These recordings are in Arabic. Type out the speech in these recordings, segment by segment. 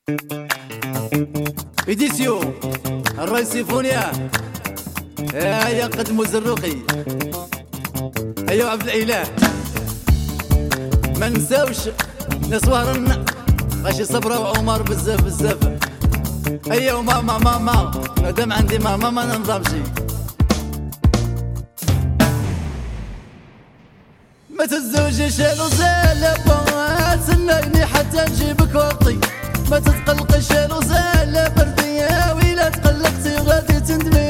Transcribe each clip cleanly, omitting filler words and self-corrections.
إديسيو الرئيس سيفونيا يا قدمو زروقي أيوا عبد الإله ما نساوش ناس وهرنا غاشي صبرا وعمر بزاف بزاف. أيوا ماما مادام عندي ماما ما ننظمش. ما تزوجيش الوزالة تسنيني حتى نجيبك وقتي. ما تتقلقش الوزالة بردية ويلا تقلقتي غادي تندمي.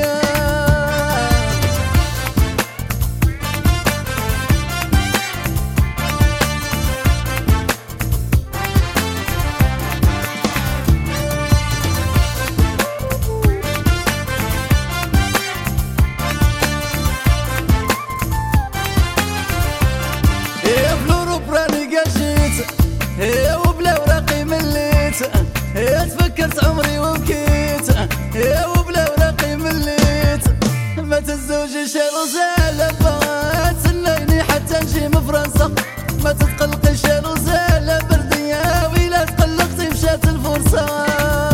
وبلا وراقي مليت تفكرت عمري وبكيت وبلا وراقي مليت. ما تزوجيش الوزالة تسنيني حتى نجي من فرنسا. ما تتقلقيش الوزالة بردية ويلا تقلقتي مشات الفرصة.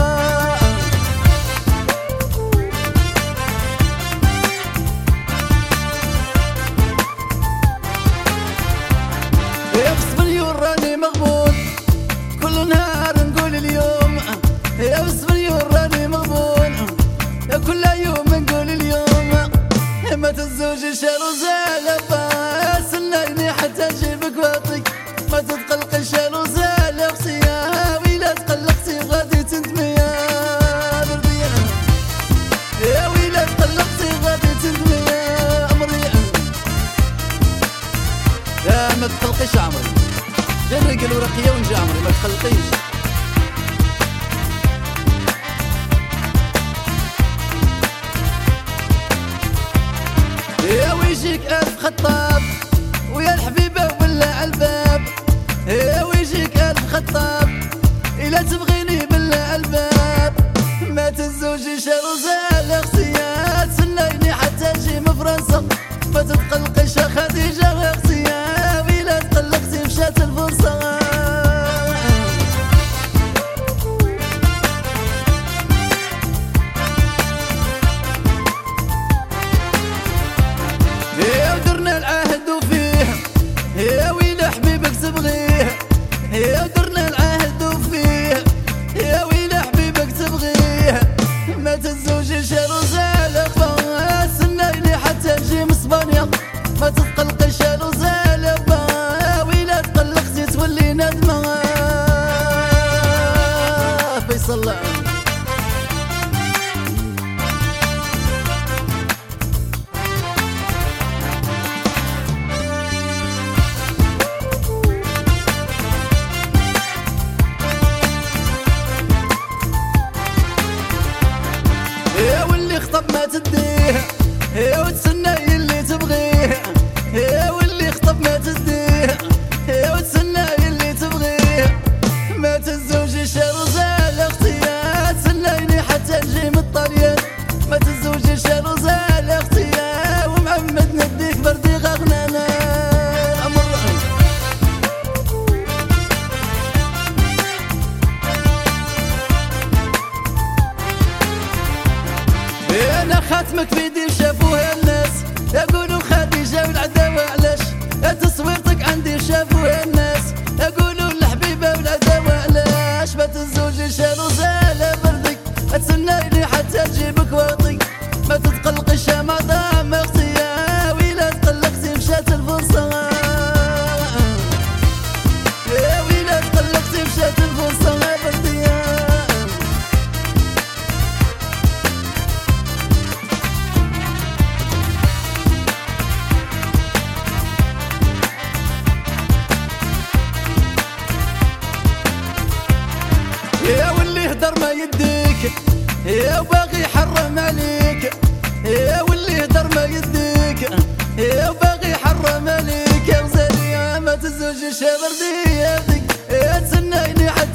راني مغبون كل نهار نقول اليوم يا بالسبريون راني مغبون كل يوم نقول اليوم. ما تزوجيش الوزالة سنيني حتى نجيبك واطي. ما تتقلقيش الوزالة اختيها ويلا تقلقتي غادي تندمي يا بردية. يا ويلا تقلقتي غادي تندمي يا عمري. يا ما تقلقيش عمري جرق الورقية ونجي عمري ما تقلقيش. يا ويجيك ألف خطاب ويا الحبيبة ولا عالباب. يا ويجيك ألف خطاب إلا تبغيني بلا عالباب. ما تزوجيش الوزالة اختيا تسنيني حتى نجي من فرنسا. ما تتقلقيش يا خديجة اختيا ويلا تقلقتي مشات الفرصة. يا ودرنا العهد وفيه يا ويلي حبيبك تبغيه. يا ودرنا العهد وفيه يا ويلي حبيبك تبغيه. ما تزوجيش الوزالة سنيني حتى نجي من اسبانيا. ما تتقلقيش الوزالة ويلا تقلقتي تولي ندمة. فيصل يا واللي خطب ما تديه يا وتسناي اللي تبغيه. يا واللي خطب ما تديه يا وتسناي اللي تبغيه. ما تزوجيش الوزالة اختيا تسنيني حتى نجي من الطليان. ما تزوجيش الوزالة اختيا ومحمد نديك بردي غغنانا الأمر. انا خاتمك بيدي وشافوها الناس يقولوا خديجة والعداوة علاش. تصويرتك عندي شافوها الناس يقولوا الحبيبة والعداوة علاش. ما تزوجيش الوزالة بردك تسنيني حتى نجيبك واطي. ما تتقلقيش يا مدام اختيا ويلا تقلقتي مشات الفرصة. يا ويلا تقلقتي مشات الفرصة يا بردية. يا واللي هدر ما يديك يا وباغي يحرم عليك. يا واللي هدر ما يديك يا وباغي يحرم عليك. يا غزالية ما تزوجيش يا بردية يا تسنيني حتى